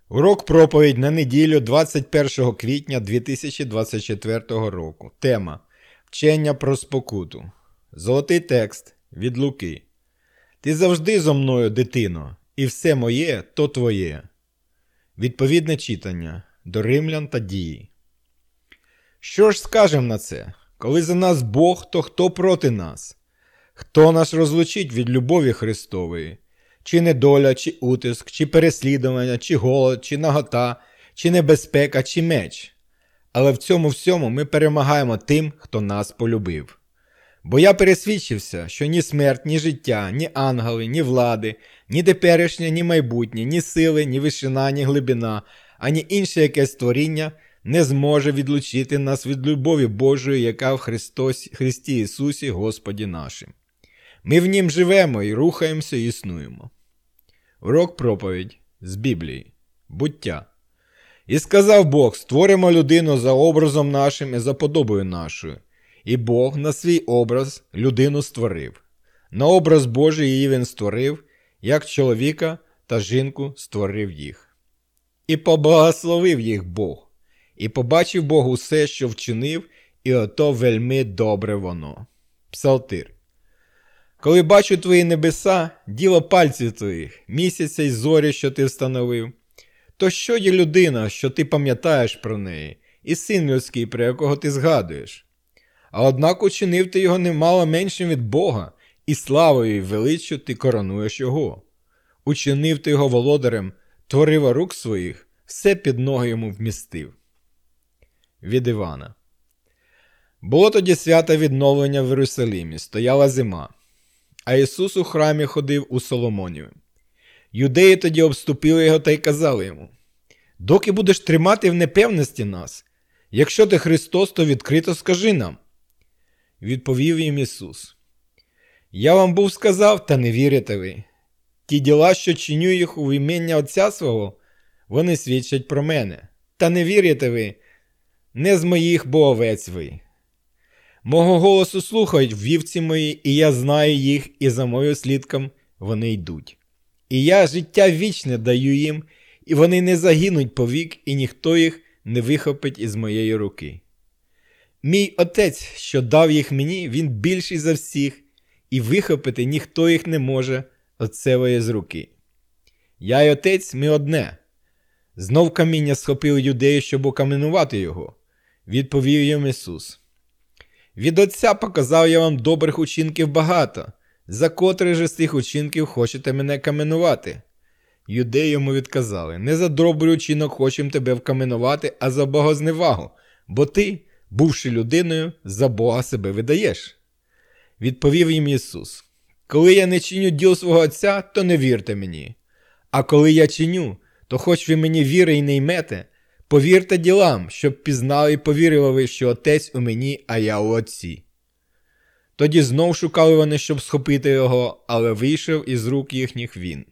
Урок проповідь на неділю 21 квітня 2024 року. Тема «Вчення про спокуту». Золотий текст від Луки. «Ти завжди зо мною, дитино, і все моє – то твоє». Відповідне читання до Римлян та Дії. Що ж скажем на це? Коли за нас Бог, то хто проти нас? Хто нас розлучить від любові Христової? Чи недоля, чи утиск, чи переслідування, чи голод, чи нагота, чи небезпека, чи меч. Але в цьому всьому ми перемагаємо тим, хто нас полюбив. Бо я пересвідчився, що ні смерть, ні життя, ні ангели, ні влади, ні теперішнє, ні майбутнє, ні сили, ні вишина, ні глибина, ані інше якесь створіння не зможе відлучити нас від любові Божої, яка в Христі Ісусі Господі нашим. Ми в Нім живемо і рухаємося і існуємо. Урок проповідь з Біблії. Буття. «І сказав Бог, створимо людину за образом нашим і за подобою нашою. І Бог на свій образ людину створив. На образ Божий її він створив, як чоловіка та жінку створив їх. І поблагословив їх Бог. І побачив Бог усе, що вчинив, і ото вельми добре воно». Псалтир. Коли бачу твої небеса, діло пальців твоїх, місяця й зорі, що ти встановив, то що є людина, що ти пам'ятаєш про неї, і син людський, про якого ти згадуєш? А однак учинив ти його немало меншим від Бога, і славою й величчю ти коронуєш його. Учинив ти його володарем, творива рук своїх, все під ноги йому вмістив. Від Івана. Було тоді свято відновлення в Єрусалимі, стояла зима. А Ісус у храмі ходив у Соломоніві. Юдеї тоді обступили його та й казали йому: «Доки будеш тримати в непевності нас? Якщо ти Христос, то відкрито скажи нам». Відповів їм Ісус: «Я вам був сказав, та не вірите ви. Ті діла, що чиню їх у ім'я Отця свого, вони свідчать про мене. Та не вірите ви, не з моїх, бо овець ви. Мого голосу слухають вівці мої, і я знаю їх, і за мою слідком вони йдуть. І я життя вічне даю їм, і вони не загинуть повік, і ніхто їх не вихопить із моєї руки. Мій Отець, що дав їх мені, він більший за всіх, і вихопити ніхто їх не може Отцевої з руки. Я й Отець, ми одне». Знов каміння схопили юдеї, щоб окаменувати його. Відповів їм Ісус: «Від Отця показав я вам добрих учинків багато. За котрих же з тих учинків хочете мене каменувати?» Юдеї йому відказали: «Не за добрий учинок хочемо тебе вкаменувати, а за богозневагу, бо ти, бувши людиною, за Бога себе видаєш». Відповів їм Ісус: «Коли я не чиню діл свого Отця, то не вірте мені. А коли я чиню, то хоч ви мені віри й не ймете, повірте ділам, щоб пізнали і повірили ви, що Отець у мені, а я у Отці». Тоді знов шукали вони, щоб схопити його, але вийшов із рук їхніх він.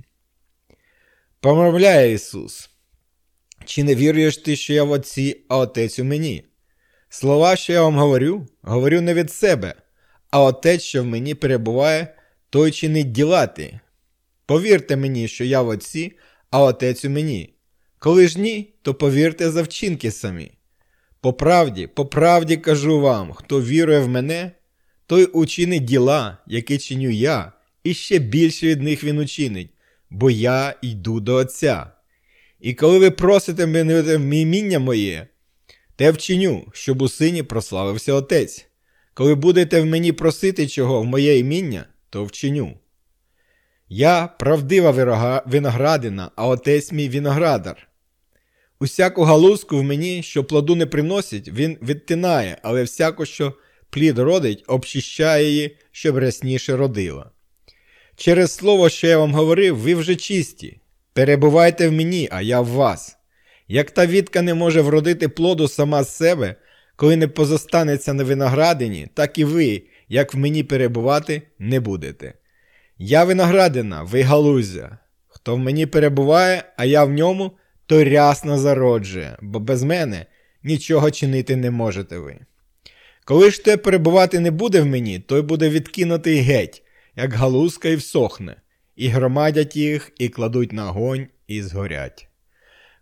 Промовляє Ісус: «Чи не віруєш ти, що я в Отці, а Отець у мені? Слова, що я вам говорю, говорю не від себе, а Отець, що в мені перебуває, той чинить діла ті. Повірте мені, що я в Отці, а Отець у мені. Коли ж ні, то повірте за вчинки самі. По правді кажу вам, хто вірує в мене, той учинить діла, які чиню я, і ще більше від них він учинить, бо я йду до Отця. І коли ви просите мене в ім'я моє, те вчиню, щоб у Сині прославився Отець. Коли будете в мені просити чого в моє ім'я, то вчиню. Я правдива виноградина, а Отець мій виноградар. Усяку галузку в мені, що плоду не приносить, він відтинає, але всяку, що плід родить, обчищає її, щоб рясніше родила. Через слово, що я вам говорив, ви вже чисті. Перебувайте в мені, а я в вас. Як та вітка не може вродити плоду сама з себе, коли не позостанеться на виноградині, так і ви, як в мені перебувати, не будете. Я виноградина, ви галузя. Хто в мені перебуває, а я в ньому, той рясно зароджує, бо без мене нічого чинити не можете ви. Коли ж те перебувати не буде в мені, той буде відкинутий геть, як галузка, і всохне, і громадять їх, і кладуть на огонь, і згорять.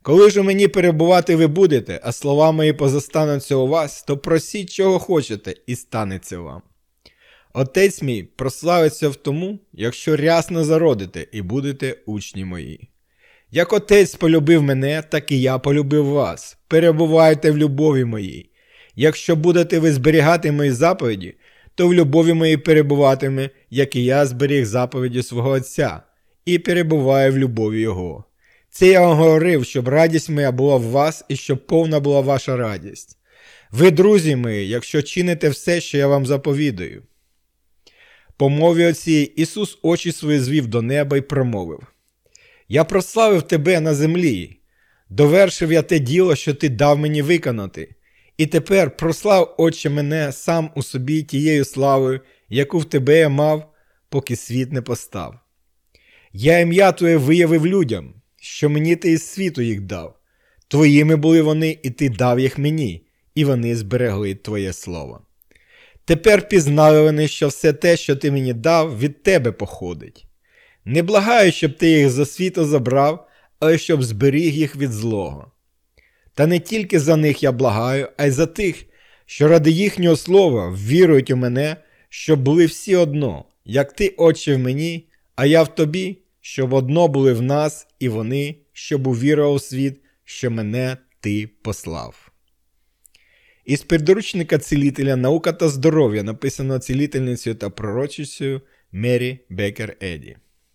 Коли ж у мені перебувати ви будете, а слова мої позостануться у вас, то просіть, чого хочете, і станеться вам. Отець мій прославиться в тому, якщо рясно зародите і будете учні мої. Як Отець полюбив мене, так і я полюбив вас. Перебувайте в любові моїй. Якщо будете ви зберігати мої заповіді, то в любові моїй перебуватиме, як і я зберіг заповіді свого Отця, і перебуваю в любові Його. Це я вам говорив, щоб радість моя була в вас і щоб повна була ваша радість. Ви, друзі мої, якщо чините все, що я вам заповідаю. По мові оцій Ісус очі свої звів до неба й промовив: «Я прославив тебе на землі, довершив я те діло, що ти дав мені виконати. І тепер прослав, Отче, мене сам у собі тією славою, яку в тебе я мав, поки світ не постав. Я ім'я Твоє виявив людям, що мені ти із світу їх дав. Твоїми були вони, і ти дав їх мені, і вони зберегли Твоє слово. Тепер пізнали вони, що все те, що ти мені дав, від тебе походить. Не благаю, щоб ти їх зо світу забрав, але щоб зберіг їх від злого. Та не тільки за них я благаю, а й за тих, що ради їхнього слова вірують у мене, щоб були всі одно, як ти, Отче, в мені, а я в тобі, щоб одно були в нас і вони, щоб увірував світ, що мене ти послав». Із підручника цілителя «Наука та здоров'я», написано цілительницею та пророчицею Мері Бекер Еді.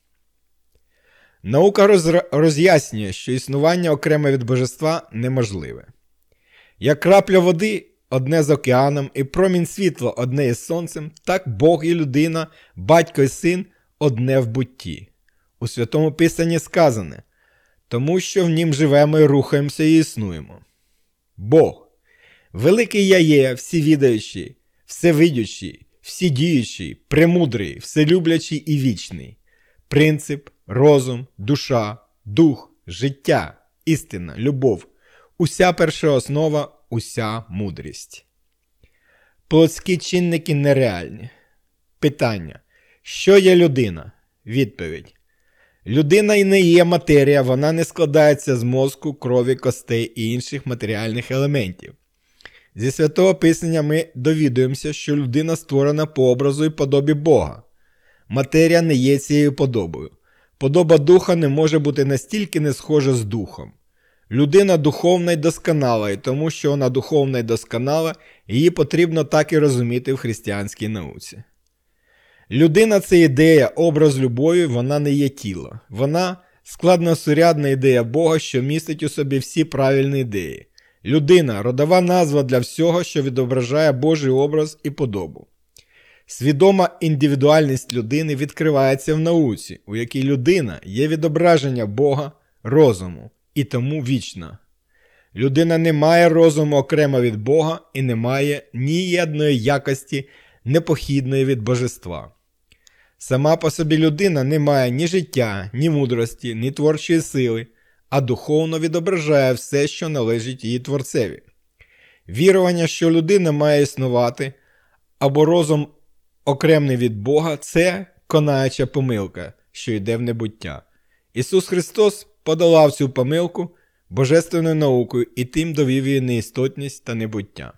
Наука роз'яснює, що існування окремо від божества неможливе. Як крапля води одне з океаном і промінь світла одне із сонцем, так Бог і людина, батько і син одне в бутті. У Святому Писанні сказане: «Тому що в нім живемо і рухаємося і існуємо». Бог – великий я є, всевідаючий, всевидючий, вседіючий, премудрий, вселюблячий і вічний. Принцип, розум, душа, дух, життя, істина, любов – уся першооснова, уся мудрість. Плотські чинники нереальні. Питання: що є людина? Відповідь: людина і не є матерія, вона не складається з мозку, крові, костей і інших матеріальних елементів. Зі Святого Писання ми довідуємося, що людина створена по образу і подобі Бога. Матерія не є цією подобою. Подоба духа не може бути настільки не схожа з духом. Людина духовна й досконала, і тому, що вона духовна й досконала, її потрібно так і розуміти в християнській науці. Людина – це ідея, образ любові, вона не є тіло. Вона – складносурядна ідея Бога, що містить у собі всі правильні ідеї. Людина – родова назва для всього, що відображає Божий образ і подобу. Свідома індивідуальність людини відкривається в науці, у якій людина є відображення Бога, розуму, і тому вічна. Людина не має розуму окремо від Бога і не має ні одної якості, непохідної від божества. Сама по собі людина не має ні життя, ні мудрості, ні творчої сили, а духовно відображає все, що належить її Творцеві. Вірування, що людина має існувати, або розум окремий від Бога – це конаюча помилка, що йде в небуття. Ісус Христос подолав цю помилку божественною наукою і тим довів її неістотність та небуття.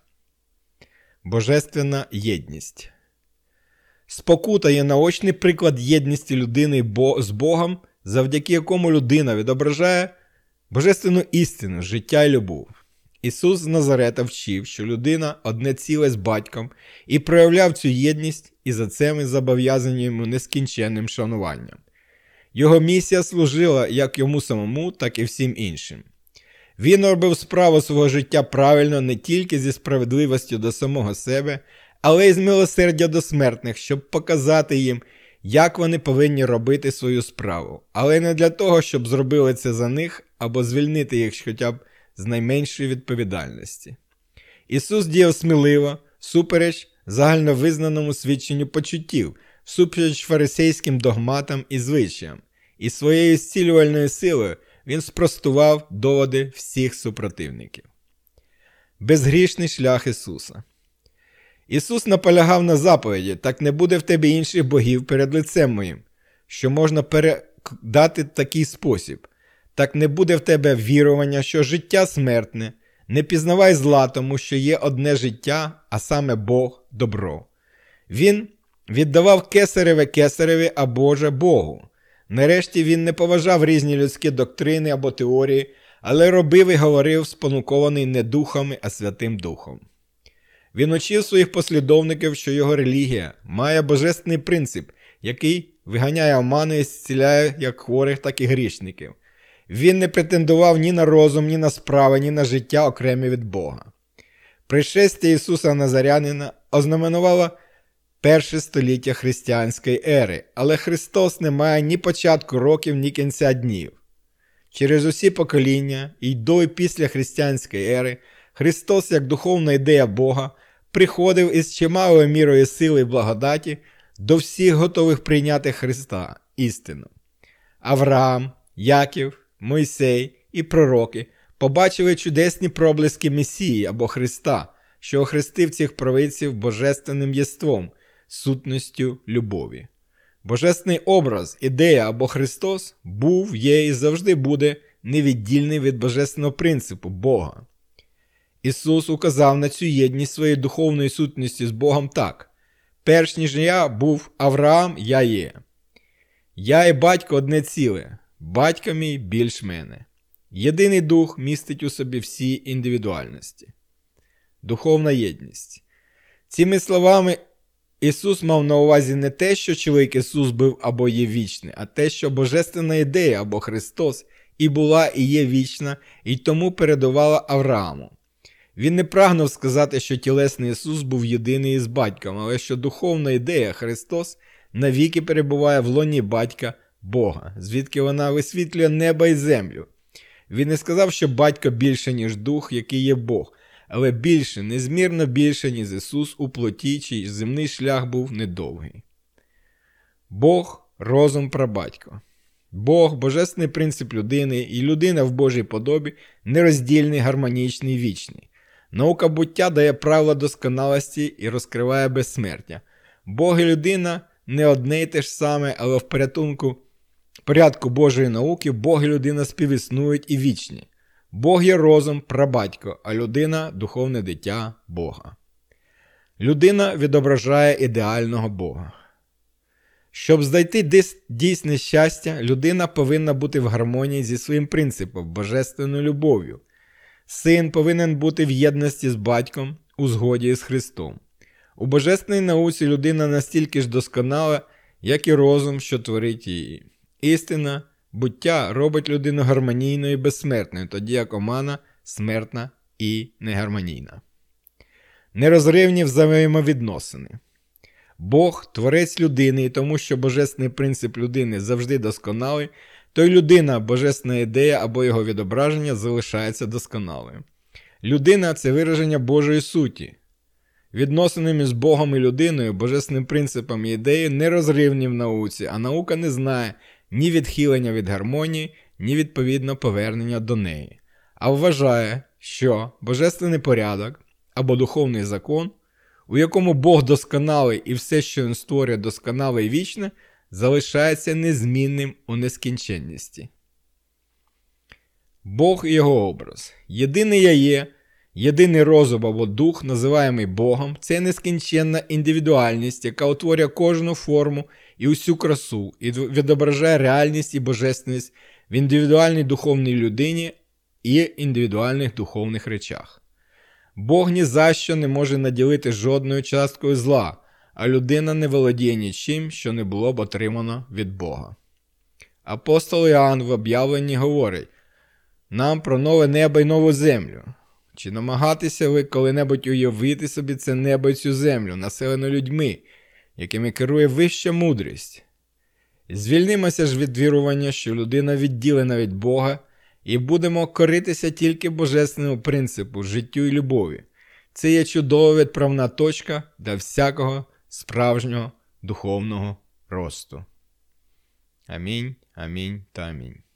Божественна єдність. Спокута є наочний приклад єдності людини з Богом, завдяки якому людина відображає божественну істину, життя і любов. Ісус з Назарета вчив, що людина одне ціле з батьком і проявляв цю єдність, і за це ми зобов'язані йому нескінченним шануванням. Його місія служила як йому самому, так і всім іншим. Він робив справу свого життя правильно не тільки зі справедливістю до самого себе, але й з милосердя до смертних, щоб показати їм, як вони повинні робити свою справу. Але не для того, щоб зробили це за них, або звільнити їх хоча б з найменшої відповідальності. Ісус діяв сміливо, всупереч загальновизнаному свідченню почуттів, всупереч фарисейським догматам і звичаям. І своєю зцілювальною силою він спростував доводи всіх супротивників. Безгрішний шлях Ісуса. Ісус наполягав на заповіді: «Так не буде в тебе інших богів перед лицем моїм», що можна передати такий спосіб: так не буде в тебе вірування, що життя смертне. Не пізнавай зла, тому що є одне життя, а саме Бог – добро. Він віддавав кесареве кесареві, а Боже – Богу. Нарешті він не поважав різні людські доктрини або теорії, але робив і говорив, спонукований не духами, а Святим Духом. Він учив своїх послідовників, що його релігія має божественний принцип, який виганяє оману і зціляє як хворих, так і грішників. Він не претендував ні на розум, ні на справи, ні на життя окремі від Бога. Пришестя Ісуса Назарянина ознаменувало перше століття християнської ери, але Христос не має ні початку років, ні кінця днів. Через усі покоління, і до і після християнської ери, Христос, як духовна ідея Бога, приходив із чималою мірою сили і благодаті до всіх готових прийняти Христа, істину. Авраам, Яків, Мойсей і пророки побачили чудесні проблиски Месії або Христа, що охрестив цих провидців божественним єством, сутністю любові. Божественний образ, ідея або Христос був, є і завжди буде невіддільний від божественного принципу Бога. Ісус указав на цю єдність своєї духовної сутності з Богом так: «Перш ніж я був Авраам, я є. Я і батько одне ціле, батько мій більш мене». Єдиний дух містить у собі всі індивідуальності. Духовна єдність. Цими словами Ісус мав на увазі не те, що чоловік Ісус був або є вічний, а те, що божественна ідея або Христос і була, і є вічна, і тому передувала Аврааму. Він не прагнув сказати, що тілесний Ісус був єдиний із батьком, але що духовна ідея Христос навіки перебуває в лоні батька Бога, звідки вона висвітлює небо і землю. Він не сказав, що батько більше, ніж дух, який є Бог, але більше, незмірно більше, ніж Ісус у плоті, чий земний шлях був недовгий. Бог – розум прабатько. Бог – божественний принцип людини, і людина в Божій подобі нероздільний, гармонічний, вічний. Наука буття дає правила досконалості і розкриває безсмертя. Бог і людина не одне й те ж саме, але в порядку Божої науки Бог і людина співіснують і вічні. Бог є розум, прабатько, а людина – духовне дитя Бога. Людина відображає ідеального Бога. Щоб знайти дійсне щастя, людина повинна бути в гармонії зі своїм принципом – божественною любов'ю. Син повинен бути в єдності з батьком, у згоді з Христом. У божественній науці людина настільки ж досконала, як і розум, що творить її. Істина, буття робить людину гармонійною і безсмертною, тоді як омана смертна і негармонійна. Нерозривні взаємовідносини. Бог – творець людини, і тому що божественний принцип людини завжди досконалий, то й людина, божественна ідея або його відображення залишається досконалою. Людина – це вираження Божої суті. Відносини між Богом і людиною, божественним принципом і ідеєю нерозривні в науці, а наука не знає ні відхилення від гармонії, ні відповідно повернення до неї. А вважає, що божественний порядок або духовний закон, у якому Бог досконалий і все, що Він створює досконале і вічне, залишається незмінним у нескінченності. Бог і його образ. Єдине «Я є», єдиний розум або дух, називаємий Богом, це нескінченна індивідуальність, яка утворює кожну форму і усю красу, і відображає реальність і божественність в індивідуальній духовній людині і індивідуальних духовних речах. Бог ні за що не може наділити жодною часткою зла, а людина не володіє нічим, що не було б отримано від Бога. Апостол Іоанн в об'явленні говорить нам про нове небо й нову землю. Чи намагатися ви коли-небудь уявити собі це небо й цю землю, населену людьми, якими керує вища мудрість? Звільнимося ж від вірування, що людина відділена від Бога, і будемо коритися тільки божественному принципу, життю і любові. Це є чудова відправна точка для всякого справжнього духовного росту. Амінь, амінь та амінь.